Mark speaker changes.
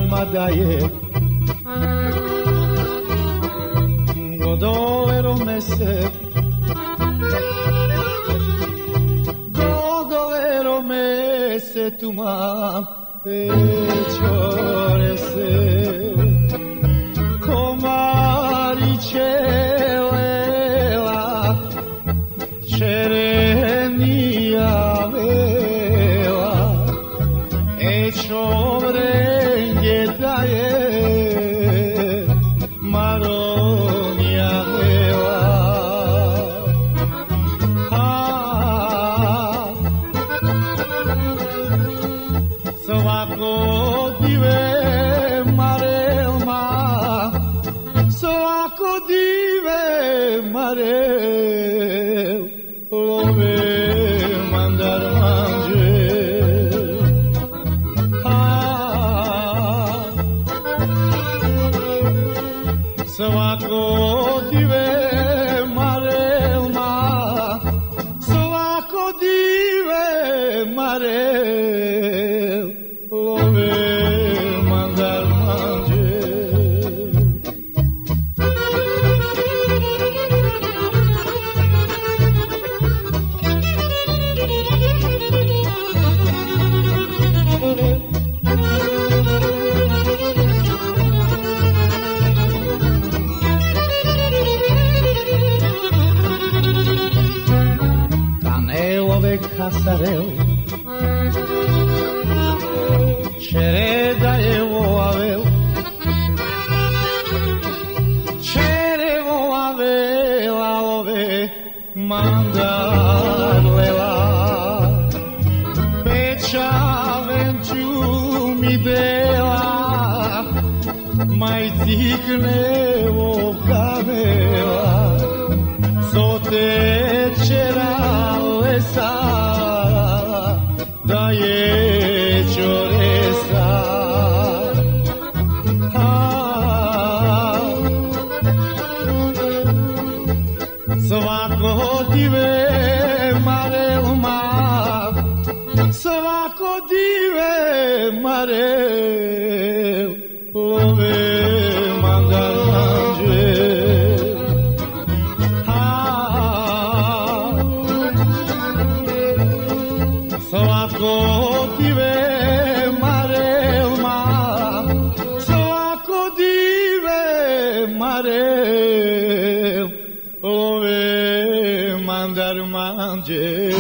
Speaker 1: alma daje godovero mese tu m'as peciore se comaricelela cerenia vela e ciovrengue daje maronia vela Svako dive marelma, svako dive marel, love mandar manje. Svako dive marelma, svako dive marel, love mandar manje. Canelove casarel Cereda evo avel Cerevo avela ove mandar lela Pecha ventu mi dela Mai dignevo camela Sote cera lesa Da je čoresa Svako dive marelma Svako dive marel Love mandar manje Svako dive marelma Svako dive marel Love mandar manje